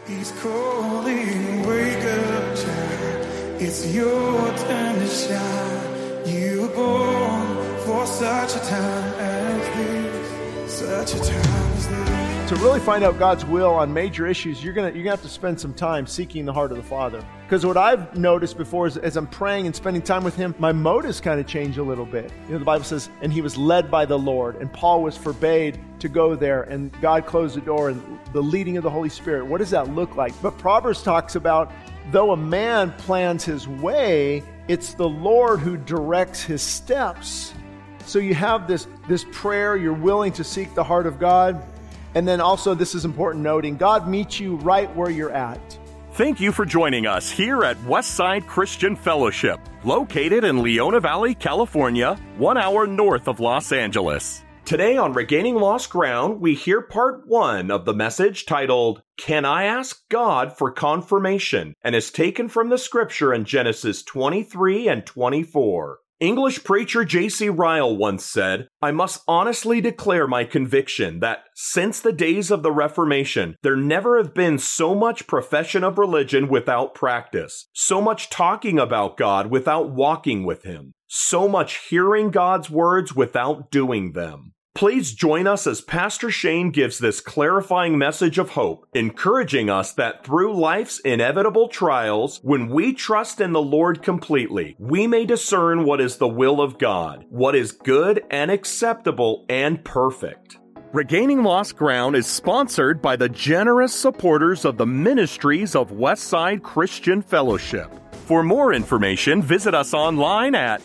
He's calling, wake up, child. It's your time to shine. You were born for such a time as this. Such a time as this. To really find out God's will on major issues, you're gonna have to spend some time seeking the heart of the Father. Because what I've noticed before is as I'm praying and spending time with Him, my motives kind of change a little bit. You know, the Bible says, and he was led by the Lord, and Paul was forbade to go there, and God closed the door, and the leading of the Holy Spirit. What does that look like? But Proverbs talks about, though a man plans his way, it's the Lord who directs his steps. So you have this prayer, you're willing to seek the heart of God. And then also, this is important noting, God meets you right where you're at. Thank you for joining us here at Westside Christian Fellowship, located in Leona Valley, California, 1 hour north of Los Angeles. Today on Regaining Lost Ground, we hear part 1 of the message titled, Can I Ask God for Confirmation? And is taken from the scripture in Genesis 23 and 24. English preacher J.C. Ryle once said, I must honestly declare my conviction that since the days of the Reformation, there never have been so much profession of religion without practice, so much talking about God without walking with Him, so much hearing God's words without doing them. Please join us as Pastor Shane gives this clarifying message of hope, encouraging us that through life's inevitable trials, when we trust in the Lord completely, we may discern what is the will of God, what is good and acceptable and perfect. Regaining Lost Ground is sponsored by the generous supporters of the ministries of Westside Christian Fellowship. For more information, visit us online at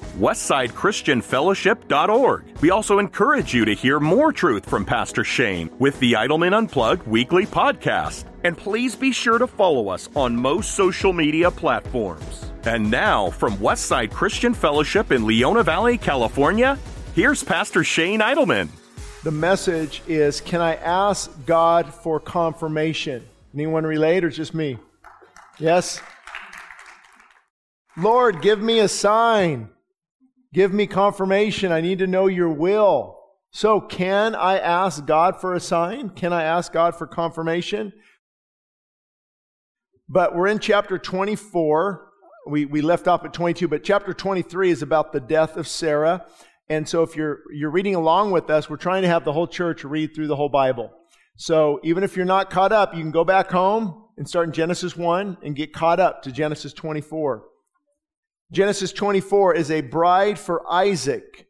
westsidechristianfellowship.org. We also encourage you to hear more truth from Pastor Shane with the Idleman Unplugged weekly podcast. And please be sure to follow us on most social media platforms. And now, from Westside Christian Fellowship in Leona Valley, California, here's Pastor Shane Idleman. The message is, can I ask God for confirmation? Anyone relate or just me? Yes? Lord, give me a sign. Give me confirmation. I need to know your will. So can I ask God for a sign? Can I ask God for confirmation? But we're in chapter 24. We left off at 22, but chapter 23 is about the death of Sarah. And so if you're reading along with us, we're trying to have the whole church read through the whole Bible. So even if you're not caught up, you can go back home and start in Genesis 1 and get caught up to Genesis 24. Genesis 24 is a bride for Isaac.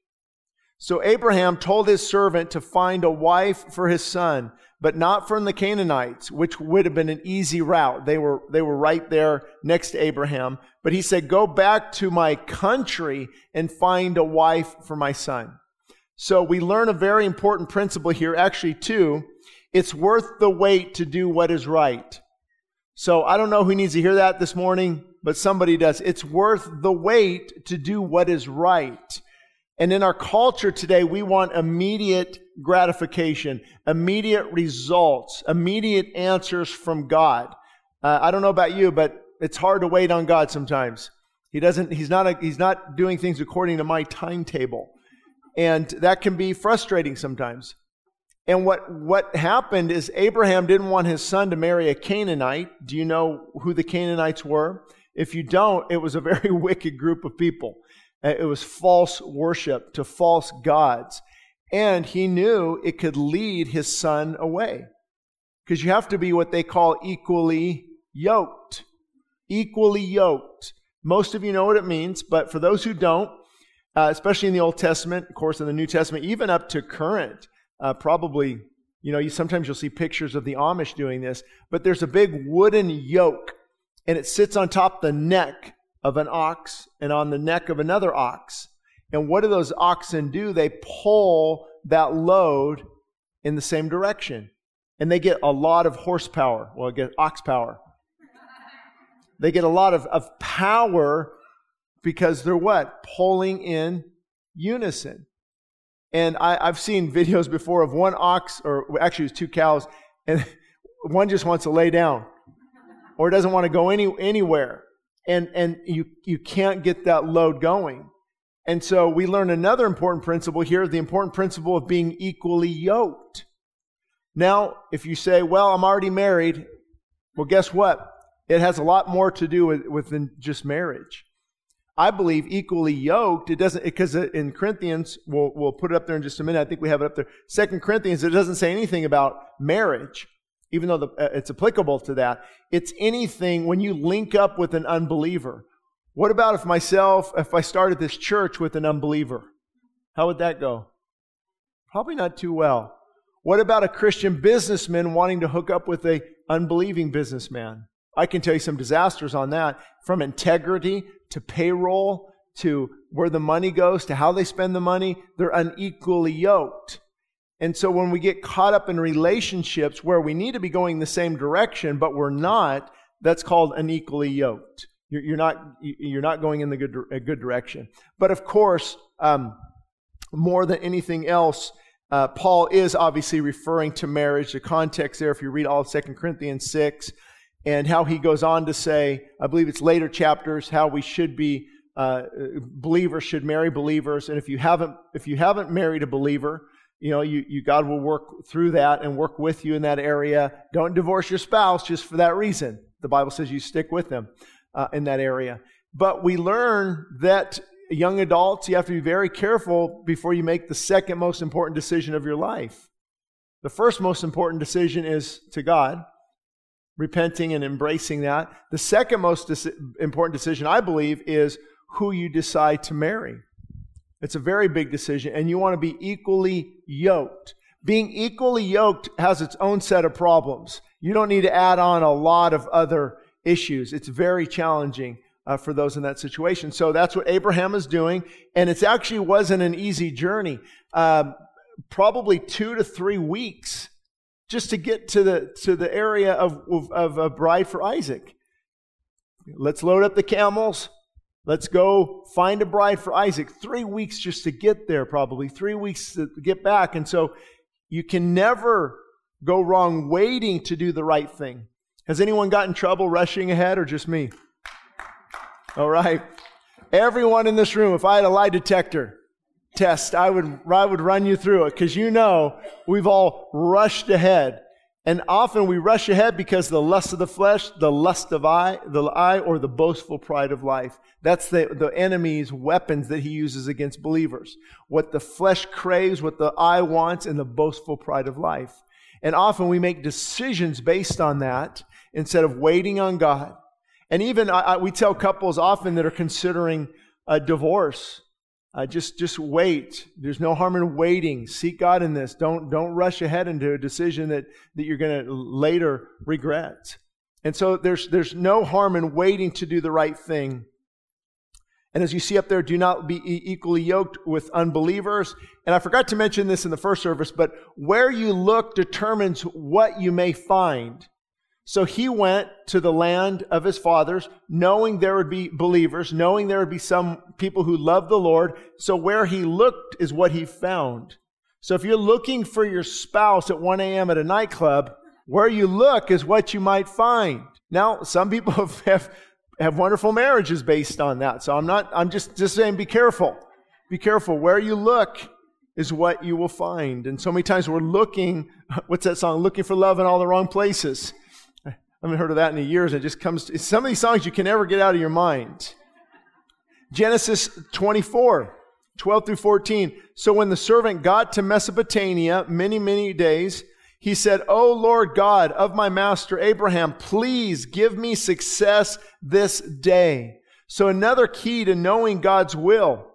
So Abraham told his servant to find a wife for his son, but not from the Canaanites, which would have been an easy route. They were right there next to Abraham. But he said, go back to my country and find a wife for my son. So we learn a very important principle here, actually two. It's worth the wait to do what is right. So I don't know who needs to hear that this morning, but somebody does. It's worth the wait to do what is right. And in our culture today, we want immediate gratification, immediate results, immediate answers from God. I don't know about you, but it's hard to wait on God sometimes. He's not doing things according to my timetable. And that can be frustrating sometimes. And what happened is Abraham didn't want his son to marry a Canaanite. Do you know who the Canaanites were? If you don't, it was a very wicked group of people. It was false worship to false gods. And he knew it could lead his son away. Because you have to be what they call equally yoked. Equally yoked. Most of you know what it means, but for those who don't, especially in the Old Testament, of course in the New Testament, even up to current, probably, sometimes you'll see pictures of the Amish doing this, but there's a big wooden yoke, and it sits on top the neck of an ox and on the neck of another ox. And what do those oxen do? They pull that load in the same direction. And they get a lot of horsepower. Well, get ox power. They get a lot of power because they're what? Pulling in unison. And I've seen videos before of one ox, or actually it was two cows, and one just wants to lay down or doesn't want to go anywhere. And you can't get that load going. And so we learn another important principle here, the important principle of being equally yoked. Now, if you say, well, I'm already married, Well, guess what? It has a lot more to do with than just marriage. I believe equally yoked, it doesn't, because in Corinthians, we'll put it up there in just a minute. I think we have it up there. 2 Corinthians, it doesn't say anything about marriage, even though it's applicable to that. It's anything when you link up with an unbeliever. What about if I started this church with an unbeliever? How would that go? Probably not too well. What about a Christian businessman wanting to hook up with a unbelieving businessman? I can tell you some disasters on that, from integrity to payroll to where the money goes to how they spend the money. They're unequally yoked. And so when we get caught up in relationships where we need to be going the same direction, but we're not, that's called unequally yoked. You're not going in a good direction. But of course, more than anything else, Paul is obviously referring to marriage. The context there, if you read all of 2 Corinthians 6, and how he goes on to say, I believe it's later chapters, how we should be, believers should marry believers. And if you haven't married a believer, God will work through that and work with you in that area. Don't divorce your spouse just for that reason. The Bible says you stick with them in that area. But we learn that young adults, you have to be very careful before you make the second most important decision of your life. The first most important decision is to God, repenting and embracing that. The second most important decision, I believe, is who you decide to marry. It's a very big decision, and you want to be equally yoked. Being equally yoked has its own set of problems. You don't need to add on a lot of other issues. It's very challenging for those in that situation. So that's what Abraham is doing, and it actually wasn't an easy journey. Probably 2 to 3 weeks just to get to the area of a bride for Isaac. Let's load up the camels. Let's go find a bride for Isaac. 3 weeks just to get there, probably 3 weeks to get back. And so you can never go wrong waiting to do the right thing. Has anyone got in trouble rushing ahead, or just me? All right. Everyone in this room, if I had a lie detector test, I would run you through it, because we've all rushed ahead. And often we rush ahead because the lust of the flesh, the lust of the eye, or the boastful pride of life. That's the enemy's weapons that he uses against believers. What the flesh craves, what the eye wants, and the boastful pride of life. And often we make decisions based on that instead of waiting on God. And even we tell couples often that are considering a divorce, just wait. There's no harm in waiting. Seek God in this. Don't rush ahead into a decision that you're going to later regret. And so there's no harm in waiting to do the right thing. And as you see up there, do not be equally yoked with unbelievers. And I forgot to mention this in the first service, but where you look determines what you may find. So he went to the land of his fathers, knowing there would be believers, knowing there would be some people who loved the Lord. So where he looked is what he found. So if you're looking for your spouse at 1 a.m. at a nightclub, where you look is what you might find. Now, some people have wonderful marriages based on that. So I'm just saying, be careful. Be careful. Where you look is what you will find. And so many times we're looking, what's that song? Looking for love in all the wrong places. I haven't heard of that in years. It just comes to some of these songs you can never get out of your mind. Genesis 24, 12 through 14. So when the servant got to Mesopotamia, many, many days, he said, "O Lord God of my master Abraham, please give me success this day." So another key to knowing God's will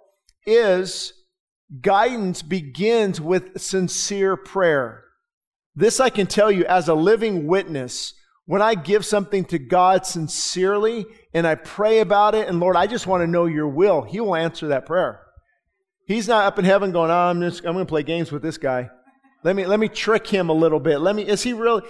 is guidance begins with sincere prayer. This I can tell you as a living witness. When I give something to God sincerely and I pray about it, and Lord, I just want to know your will, he will answer that prayer. He's not up in heaven going, I'm going to play games with this guy. Let me trick him a little bit. Is he really?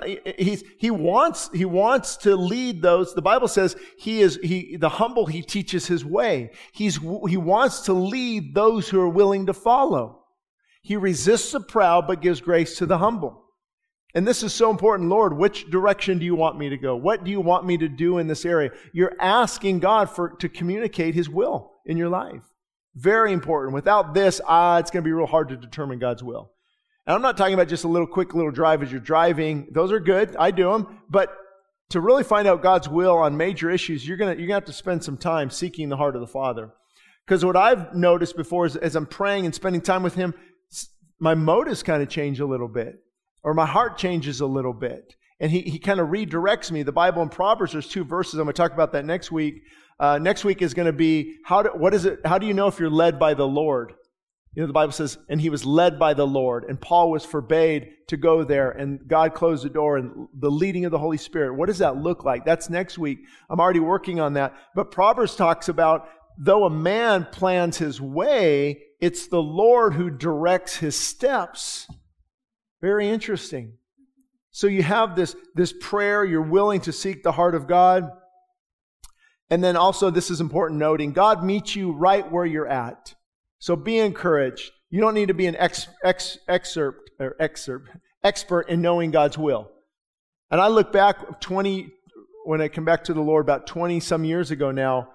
He wants to lead those. The Bible says the humble he teaches his way. He wants to lead those who are willing to follow. He resists the proud but gives grace to the humble. And this is so important. Lord, which direction do you want me to go? What do you want me to do in this area? You're asking God to communicate his will in your life. Very important. Without this, it's going to be real hard to determine God's will. And I'm not talking about just a quick little drive as you're driving. Those are good. I do them. But to really find out God's will on major issues, you're gonna have to spend some time seeking the heart of the Father. Because what I've noticed before is as I'm praying and spending time with Him, my motives kind of change a little bit, or my heart changes a little bit. And He kind of redirects me. The Bible in Proverbs, there's 2 verses. I'm going to talk about that next week. Next week is going to be, how do you know if you're led by the Lord? You know, the Bible says, and he was led by the Lord, and Paul was forbade to go there, and God closed the door, and the leading of the Holy Spirit. What does that look like? That's next week. I'm already working on that. But Proverbs talks about, though a man plans his way, it's the Lord who directs his steps. Very interesting. So you have this prayer, you're willing to seek the heart of God. And then also, this is important noting, God meets you right where you're at. So be encouraged. You don't need to be an expert in knowing God's will. And I look back when I come back to the Lord about 20 some years ago now.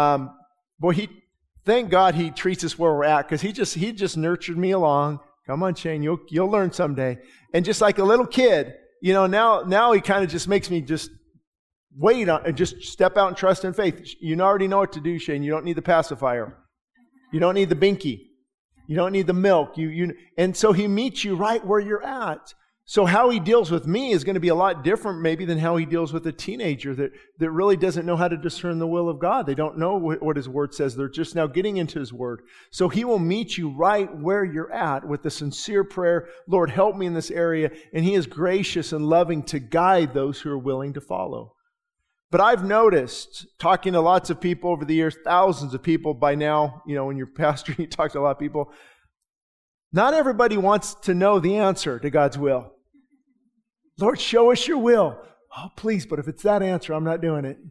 Thank God He treats us where we're at, because He just nurtured me along. Come on, Shane, you'll learn someday. And just like a little kid, you know, now He kind of just makes me just wait on and just step out and trust in faith. You already know what to do, Shane. You don't need the pacifier. You don't need the binky. You don't need the milk. And so He meets you right where you're at. So how He deals with me is going to be a lot different maybe than how He deals with a teenager that really doesn't know how to discern the will of God. They don't know what His Word says. They're just now getting into His Word. So He will meet you right where you're at with the sincere prayer, Lord, help me in this area. And He is gracious and loving to guide those who are willing to follow. But I've noticed, talking to lots of people over the years, thousands of people by now, you know, when you're pastor, you talk to a lot of people, not everybody wants to know the answer to God's will. Lord, show us your will. Oh, please, but if it's that answer, I'm not doing it.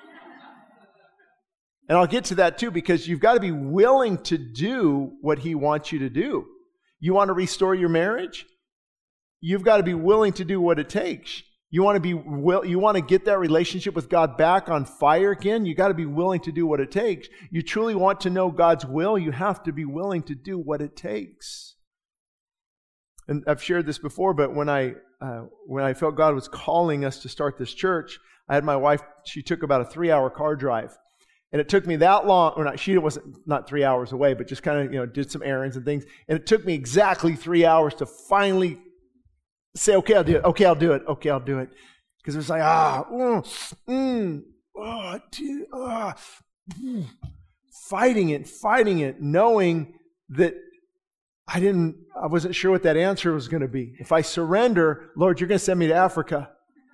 And I'll get to that too, because you've got to be willing to do what He wants you to do. You want to restore your marriage? You've got to be willing to do what it takes. You want to get that relationship with God back on fire again? You got to be willing to do what it takes. You truly want to know God's will, you have to be willing to do what it takes. And I've shared this before, but when I felt God was calling us to start this church, I had my wife, she took about a 3-hour car drive. And it took me that long, she wasn't not 3 hours away, but just kind of, did some errands and things. And it took me exactly 3 hours to finally say, okay, I'll do it. Okay, I'll do it. Okay, I'll do it. Because it was like, fighting it, knowing that I wasn't sure what that answer was going to be. If I surrender, Lord, you're going to send me to Africa.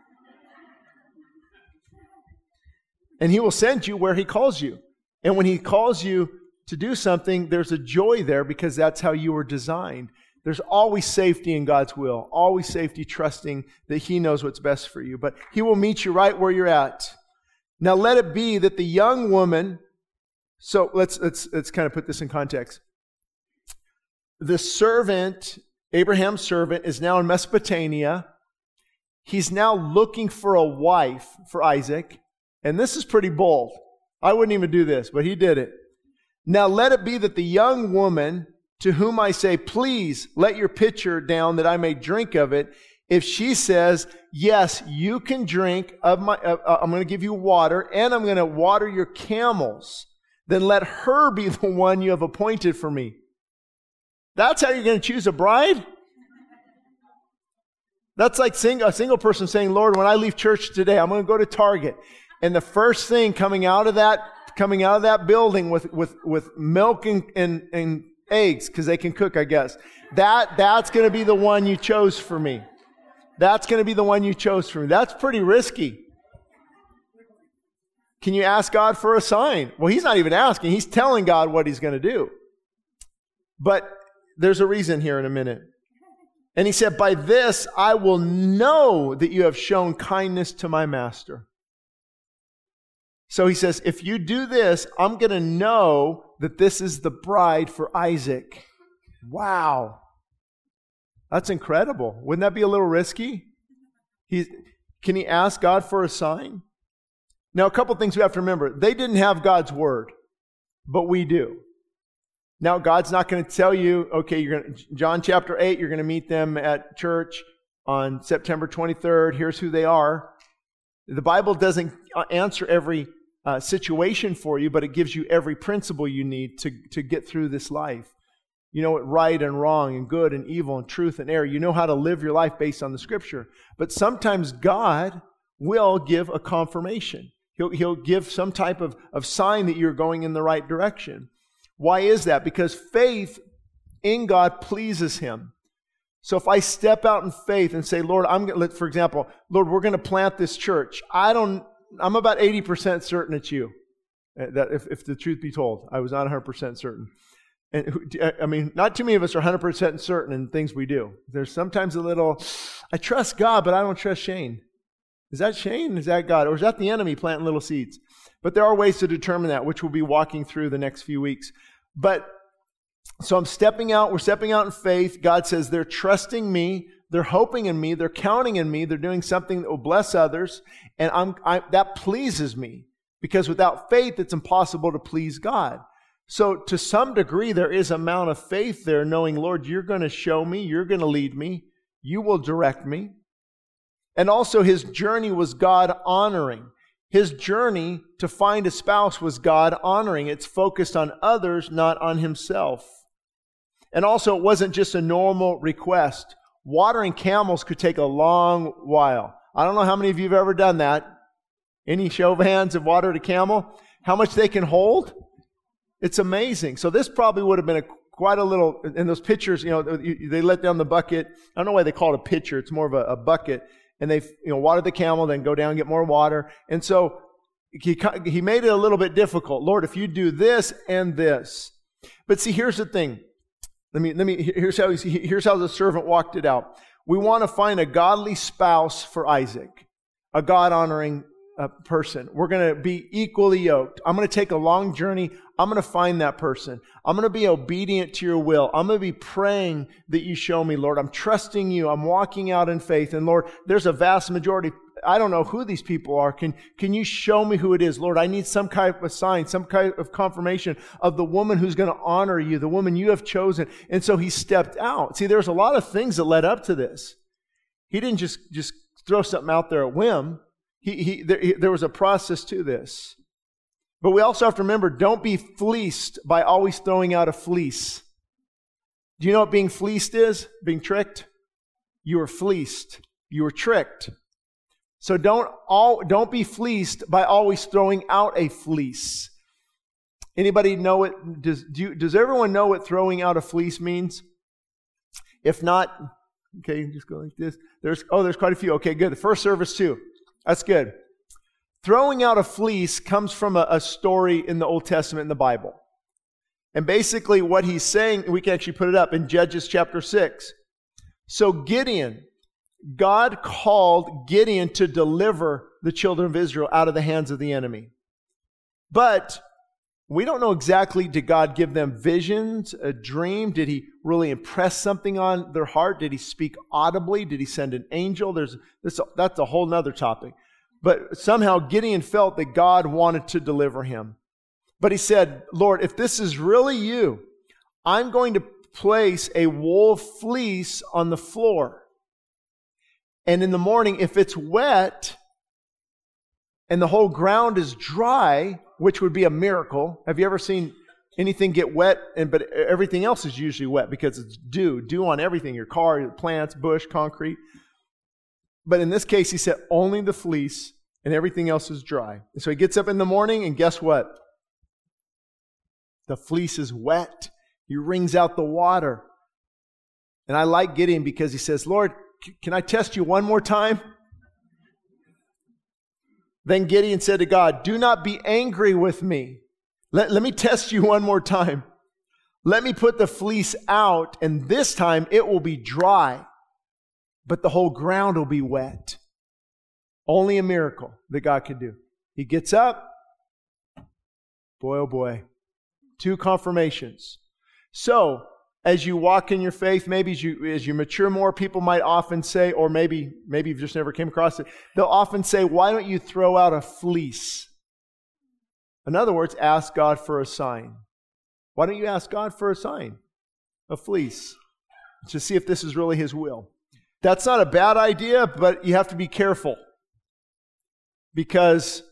And He will send you where He calls you. And when He calls you to do something, there's a joy there because that's how you were designed. There's always safety in God's will, always safety trusting that He knows what's best for you. But He will meet you right where you're at. Now let it be that the young woman, so let's kind of put this in context. The servant, Abraham's servant, is now in Mesopotamia. He's now looking for a wife for Isaac. And this is pretty bold. I wouldn't even do this, but he did it. Now let it be that the young woman to whom I say, please let your pitcher down that I may drink of it. If she says, yes, you can drink of my, I'm going to give you water and I'm going to water your camels, then let her be the one you have appointed for me. That's how you're going to choose a bride? That's like a single person saying, Lord, when I leave church today, I'm going to go to Target. And the first thing coming out of that building with milk and eggs, because they can cook, I guess. That's going to be the one you chose for me. That's going to be the one you chose for me. That's pretty risky. Can you ask God for a sign? Well, He's not even asking. He's telling God what He's going to do. But there's a reason here in a minute. And He said, by this I will know that you have shown kindness to my master. So He says, if you do this, I'm going to know that this is the bride for Isaac. Wow. That's incredible. Wouldn't that be a little risky? Can he ask God for a sign? Now, a couple things we have to remember. They didn't have God's word, but we do. Now, God's not going to tell you, okay, John chapter 8, you're going to meet them at church on September 23rd. Here's who they are. The Bible doesn't answer every situation for you, but it gives you every principle you need to get through this life. You know what right and wrong and good and evil and truth and error. You know how to live your life based on the Scripture. But sometimes God will give a confirmation. He'll give some type of sign that you're going in the right direction. Why is that? Because faith in God pleases Him. So if I step out in faith and say, Lord, for example, Lord, we're going to plant this church. I'm about 80% certain it's you. That if the truth be told, I was not 100% certain. And I mean, not too many of us are 100% certain in things we do. There's sometimes a little, I trust God, but I don't trust Shane. Is that Shane? Is that God? Or is that the enemy planting little seeds? But there are ways to determine that, which we'll be walking through the next few weeks. But so we're stepping out in faith. God says they're trusting me, they're hoping in me, they're counting in me, they're doing something that will bless others, and that pleases me. Because without faith, it's impossible to please God. So to some degree, there is an amount of faith there, knowing, Lord, you're going to show me, you're going to lead me, you will direct me. And also his journey was God honoring. His journey to find a spouse was God honoring. It's focused on others, not on himself. And also it wasn't just a normal request. Watering camels could take a long while. I don't know how many of you have ever done that. Any show of hands have watered a camel? How much they can hold? It's amazing. So this probably would have been quite a little, in those pitchers, they let down the bucket. I don't know why they call it a pitcher. It's more of a bucket. And they water the camel, then go down and get more water. And so he made it a little bit difficult. Lord, if you do this and this. But see, here's the thing. Here's how the servant walked it out. We want to find a godly spouse for Isaac, a God-honoring person. We're going to be equally yoked. I'm going to take a long journey. I'm going to find that person. I'm going to be obedient to your will. I'm going to be praying that you show me, Lord. I'm trusting you. I'm walking out in faith. And Lord, there's a vast majority. I don't know who these people are. Can you show me who it is? Lord, I need some kind of a sign, some kind of confirmation of the woman who's going to honor you, the woman you have chosen. And so he stepped out. See, there's a lot of things that led up to this. He didn't just throw something out there at whim. There was a process to this. But we also have to remember, don't be fleeced by always throwing out a fleece. Do you know what being fleeced is? Being tricked? You were fleeced. You were tricked. So don't be fleeced by always throwing out a fleece. Anybody know it? Does everyone know what throwing out a fleece means? If not, okay, just go like this. There's quite a few. Okay, good. The first service too. That's good. Throwing out a fleece comes from a story in the Old Testament in the Bible. And basically what he's saying, we can actually put it up in Judges chapter 6. So Gideon, God called Gideon to deliver the children of Israel out of the hands of the enemy. But we don't know exactly, did God give them visions, a dream? Did he really impress something on their heart? Did he speak audibly? Did he send an angel? That's a whole nother topic. But somehow Gideon felt that God wanted to deliver him. But he said, Lord, if this is really you, I'm going to place a wool fleece on the floor. And in the morning, if it's wet and the whole ground is dry, which would be a miracle. Have you ever seen anything get wet? But everything else is usually wet because it's dew on everything, your car, your plants, bush, concrete. But in this case, he said only the fleece and everything else is dry. And so he gets up in the morning and guess what? The fleece is wet. He wrings out the water. And I like Gideon because he says, Lord, can I test you one more time? Then Gideon said to God, do not be angry with me. Let me test you one more time. Let me put the fleece out, and this time it will be dry, but the whole ground will be wet. Only a miracle that God could do. He gets up. Boy, oh boy. 2 confirmations. So, as you walk in your faith, maybe as you mature more, people might often say, or maybe you've just never came across it, they'll often say, why don't you throw out a fleece? In other words, ask God for a sign. Why don't you ask God for a sign? A fleece. To see if this is really His will. That's not a bad idea, but you have to be careful. because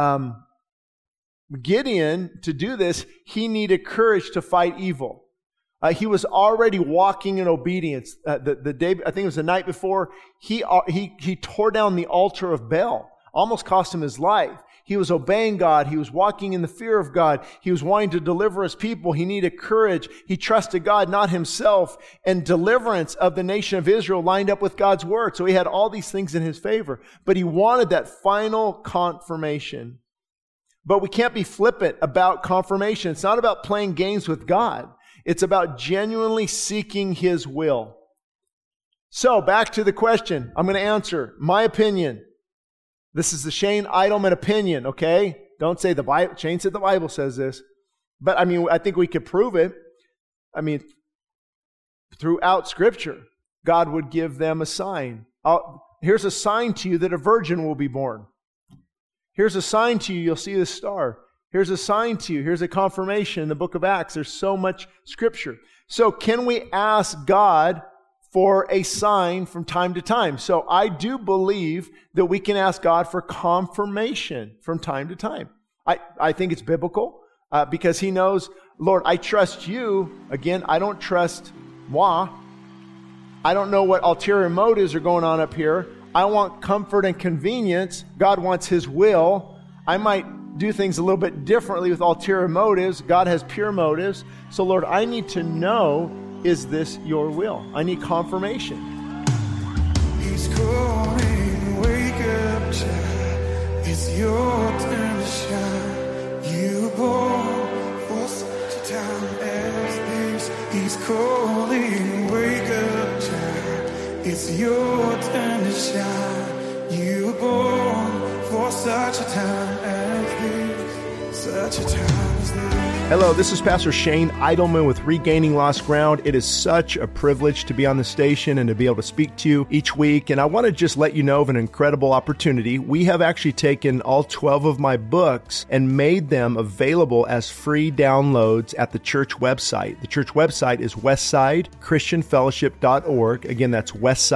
Gideon, to do this, he needed courage to fight evil. He was already walking in obedience. The day, I think it was the night before, he tore down the altar of Baal. Almost cost him his life. He was obeying God. He was walking in the fear of God. He was wanting to deliver his people. He needed courage. He trusted God, not himself. And deliverance of the nation of Israel lined up with God's word. So he had all these things in his favor. But he wanted that final confirmation. But we can't be flippant about confirmation. It's not about playing games with God. It's about genuinely seeking his will. So back to the question. I'm going to answer my opinion. This is the Shane Idleman opinion, okay? Don't say the Bible. Shane said the Bible says this. But I think we could prove it. Throughout Scripture, God would give them a sign. Here's a sign to you that a virgin will be born. Here's a sign to you, you'll see the star. Here's a sign to you. Here's a confirmation in the book of Acts. There's so much Scripture. So can we ask God for a sign from time to time? So I do believe that we can ask God for confirmation from time to time. I think it's biblical because he knows, Lord, I trust you. Again, I don't trust moi. I don't know what ulterior motives are going on up here. I want comfort and convenience. God wants his will. I might do things a little bit differently with ulterior motives. God has pure motives. So Lord, I need to know, is this your will? I need confirmation. He's calling, wake up, child. It's your turn to shine. You were born for such a time as this. He's calling, wake up, child. It's your turn to shine. You were born for such a time as this. Such a time as this. Hello, this is Pastor Shane Idleman with Regaining Lost Ground. It is such a privilege to be on the station and to be able to speak to you each week. And I want to just let you know of an incredible opportunity. We have actually taken all 12 of my books and made them available as free downloads at the church website. The church website is westsidechristianfellowship.org. Again, that's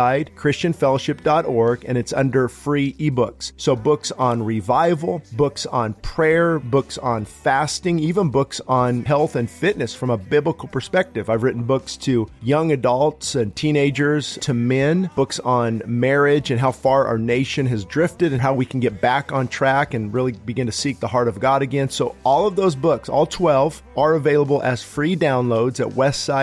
westsidechristianfellowship.org, and it's under free ebooks. So books on revival, books on prayer, books on fasting, even books on health and fitness from a biblical perspective. I've written books to young adults and teenagers, to men, books on marriage and how far our nation has drifted and how we can get back on track and really begin to seek the heart of God again. So all of those books, all 12, are available as free downloads at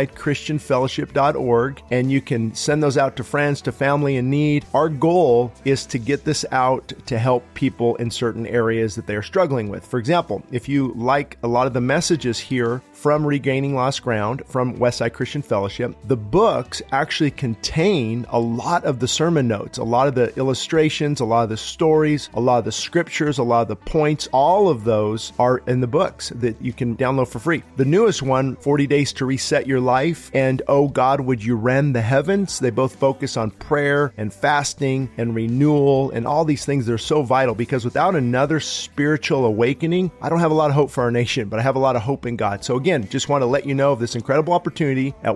westsidechristianfellowship.org, and you can send those out to friends, to family in need. Our goal is to get this out to help people in certain areas that they are struggling with. For example, if you like a lot of the messages here from Regaining Lost Ground, from Westside Christian Fellowship, the books actually contain a lot of the sermon notes, a lot of the illustrations, a lot of the stories, a lot of the scriptures, a lot of the points. All of those are in the books that you can download for free. The newest one, 40 Days to Reset Your Life, and Oh God, Would You Rend the Heavens? They both focus on prayer and fasting and renewal and all these things that are so vital, because without another spiritual awakening, I don't have a lot of hope for our nation, but I have a lot of hope in God. So again, just want to let you know of this incredible opportunity at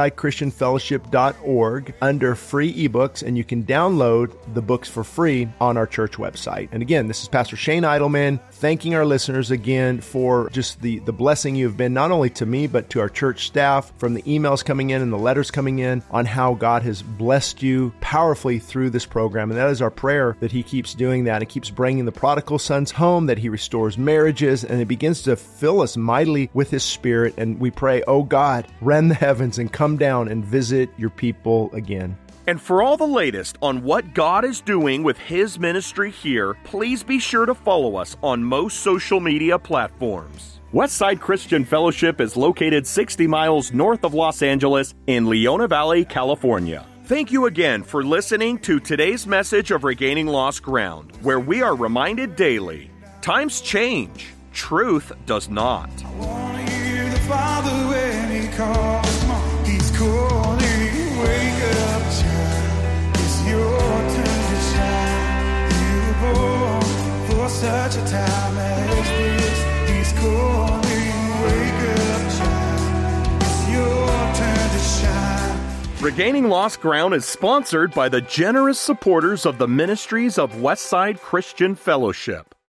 westsidechristianfellowship.org under free ebooks, and you can download the books for free on our church website. And again, this is Pastor Shane Idleman, thanking our listeners again for just the blessing you have been, not only to me, but to our church staff, from the emails coming in and the letters coming in on how God has blessed you powerfully through this program. And that is our prayer, that he keeps doing that and keeps bringing the prodigal sons home, that he restores marriages, and it begins to fill us mightily with his Spirit. And we pray, oh God, rend the heavens and come down and visit your people again. And for all the latest on what God is doing with his ministry here, please be sure to follow us on most social media platforms. Westside Christian Fellowship is located 60 miles north of Los Angeles in Leona Valley, California. Thank you again for listening to today's message of Regaining Lost Ground, where we are reminded daily, times change, truth does not. I want to hear the Father when he calls. He's calling, wake up, child. It's your turn to shine. You were born for such a time as this. He's calling, wake up, child. It's your turn to shine. Regaining Lost Ground is sponsored by the generous supporters of the ministries of Westside Christian Fellowship.